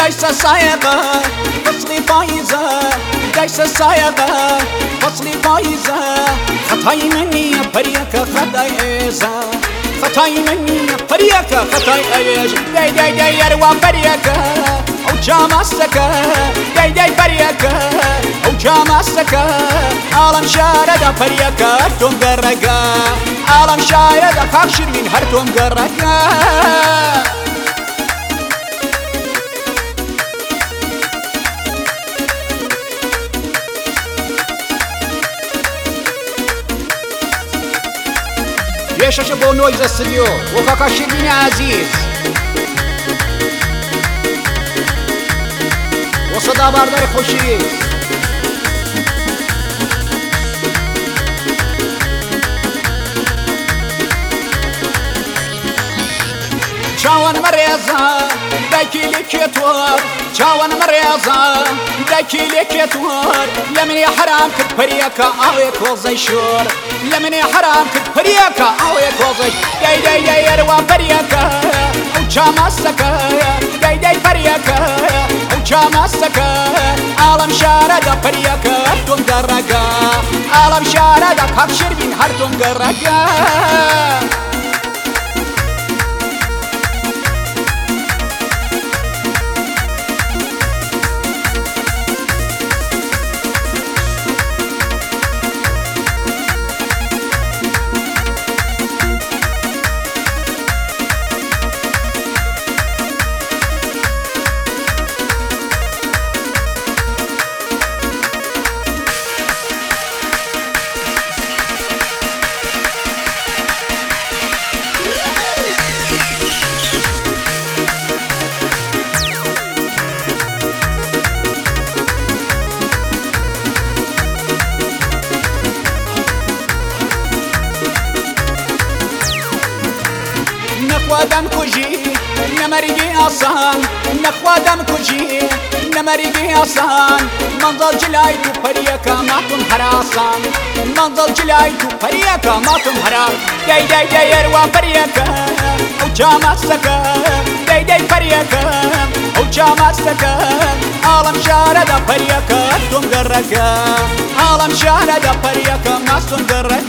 دايس السايقة فصلي فايزة دايس السايقة فصلي فايزة خطاي مني يا بريكة خطاي إيزة خطاي مني يا بريكة خطاي إيزة داي داي داي يروى بريكة أو جامع السكة داي داي بريكة أو جامع السكة عالم شاردة بريكة هرتم قرقة عالم شاردة خاك شرين هرتم قرقة بيشش بو نويز استوديو وكاكا شيرين عزيز وصدى باردار خوشی چاوان مريزا دايكي لكيتور چاوان مريزا دايكي لكيتور لمني حرام كد بريكا اويك وزي شور لمني حرام كد بريكا اويك وزي داي داي داي يروى بريكا او جامع السكا داي داي بريكا او جامع السكا عالم شاردة بريكا هرتم قرقا عالم شاردة كاك شربين هرتم قرقا نخوادم کجی نمرگی آسان نخوادم کجی نمرگی آسان منظر جلای تو پریکا ماتون حراسان منظر جلای تو پریکا ماتون حراس دای دای دای اروا پریکا او جامع سکا دای دای پریکا او جامع سکا عالم شارده پریکا تون گرکا عالم شارده پریکا ماستون گرکا